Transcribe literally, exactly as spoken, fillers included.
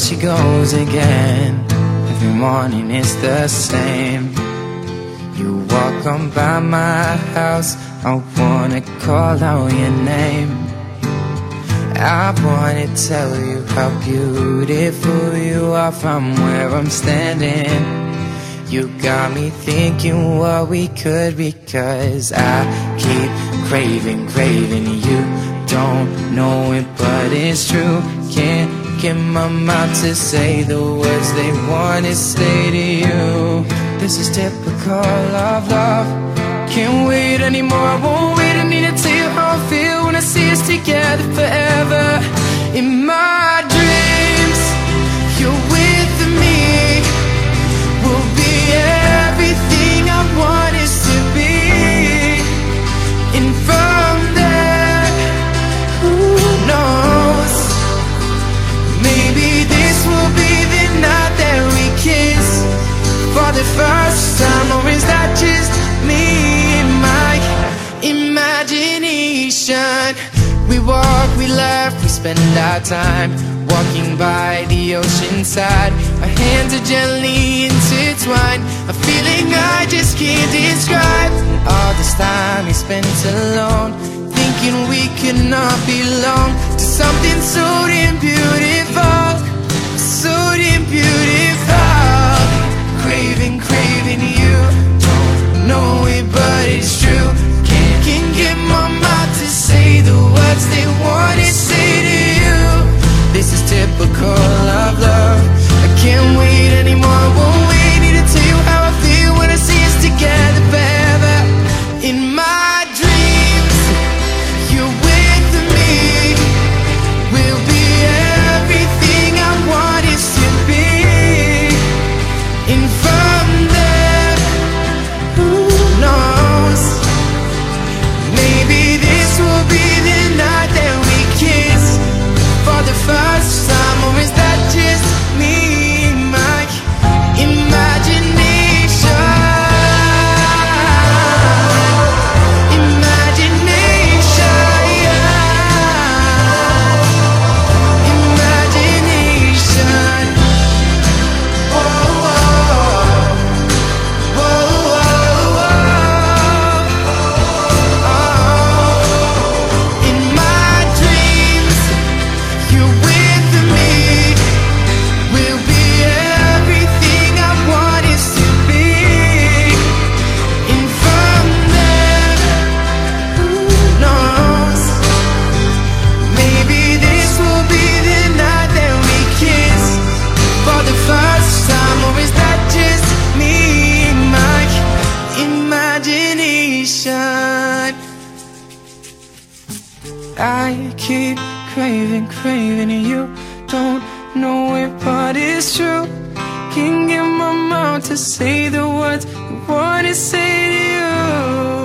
she goes again. Every morning it's the same. You walk on by my house, I wanna call out your name. I wanna tell you how beautiful you are from where I'm standing. You got me thinking what we could be, 'cause I keep craving, craving you. Don't know it, but it's true. Can't get my mouth to say the words they wanna say to you. This is typical of love. Can't wait anymore, I won't wait. I need to tell you how I feel when I see us together forever. In my dreams, you're with me. We'll be everything I want us to be. And from there, who knows? Maybe this will be the night that we kiss for the first time. Or is that just me and my imagination? We walk, we laugh, we spend our time walking by the ocean side. Our hands are gently intertwined, a feeling I just can't describe. All this time we spent alone, thinking we could not belong to something so damn beautiful, so damn beautiful. Craving, craving you. Don't know it, but it's true. Can't, can't get my mouth to say the words they want to say to you. This is typical of love. I can't wait anymore, I won't wait. Need to tell you how I feel when I see us together forever. In my dreams, you're with me. We'll be everything I want us to be. And from there, who knows? Maybe this will be the night that we kiss for the first time. Or is that just me, my imagination? Imagination, imagination. Whoa, whoa, whoa, whoa. In my dreams, you're with me. We'll be everything I want us to be. And from there, who knows? Maybe this will be the night that we kiss for the first time. Or is that just me, my imagination? I keep craving, craving you. Don't know it, but it's true. Can't get my mouth to say the words I wanna say to you.